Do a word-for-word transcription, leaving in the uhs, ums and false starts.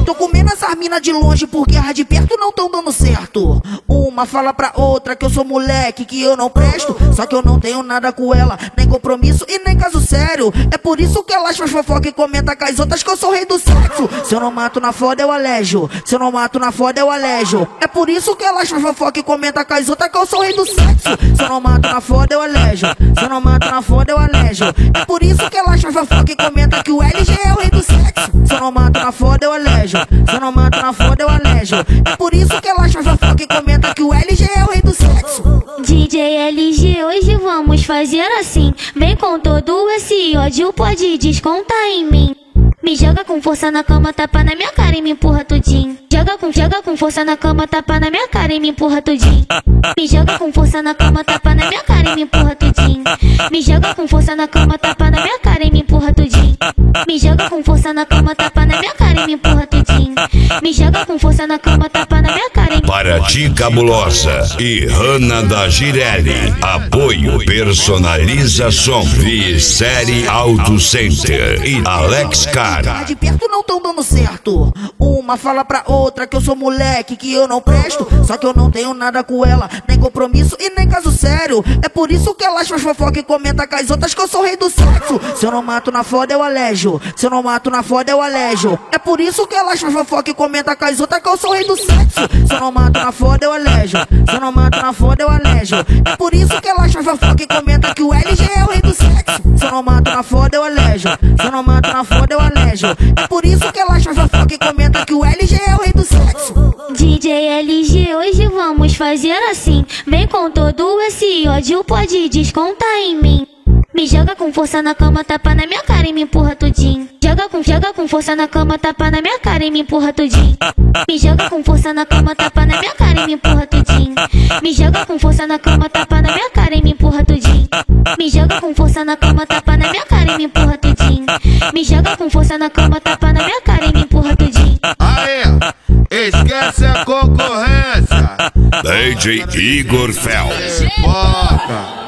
Tô comendo essas minas de longe porque as de perto não tão dando certo. Uma fala pra outra que eu sou moleque, que eu não presto. Só que eu não tenho nada com ela, nem compromisso e nem caso sério. É por isso que elas faz fofoca e comenta com as outras que eu sou o rei do sexo. Se eu não mato na foda eu alejo, se eu não mato na foda eu alejo. É por isso que elas faz fofoca e comenta com as outras que eu sou o rei do sexo. Se eu não mato na foda eu alejo, se eu não mato na foda eu alejo. É por isso que elas faz fofoca e comenta que o L G é o rei do sexo. Se eu não mato na foda eu alejo, se eu não mato na foda eu alejo. É por isso que elas faz fofoca e comenta que o L G é o rei do sexo. D J L G, hoje vamos fazer assim. Vem com todo esse ódio, pode descontar em mim. Me joga com força na cama, tapa na minha cara e me empurra tudinho. Joga com, joga com força na cama, tapa na minha cara e me empurra tudinho. Me joga com força na cama, tapa na minha cara e me empurra tudinho. Me joga com força na cama, tapa na minha cara e me empurra tudinho. Me joga com força na cama, tapa na minha cara e me empurra tudinho. Me joga com força na cama, tapa na minha cara e me... Paraty Cabulosa e Hanna da Girelli. Apoio Personaliza Som, Série Auto Center e Alex Car. As de perto não tão dando certo. Uma fala pra outra que eu sou moleque, que eu não presto. Só que eu não tenho nada com ela, nem compromisso e nem caso sério. É por isso que elas faz fofoca e comenta com as outras que eu sou o rei do sexo. Se eu não mato na foda eu alejo, se eu não mato na foda eu alejo. É por isso que elas faz fofoca e comenta com as outras que eu sou o rei do sexo. Se eu não mato na foda eu alejo, se eu não mato na foda eu alejo. É por isso que elas faz fofoca e comenta que o L G é o rei do sexo. Se eu não mato na foda eu alejo, se eu não mato na foda eu alejo. É por isso que elas faz fofoca e comenta que o L G é o rei do sexo. D J L G, hoje vamos fazer assim. Vem com todo esse ódio, pode descontar em mim. Me joga com força na cama, tapa na minha cara e me empurra tudinho. Joga com, joga com força na cama, tapa na minha cara e me empurra tudinho. Me joga com força na cama, tapa na minha cara e me empurra tudinho. Me joga com força na cama, tapa na minha cara e me empurra tudinho. Me joga com força na cama, tapa na minha cara e me empurra tudinho. Me joga com força na cama, tapa na minha cara e me empurra tudinho. Aê, esquece a concorrência. D J Igor Fel. Foca.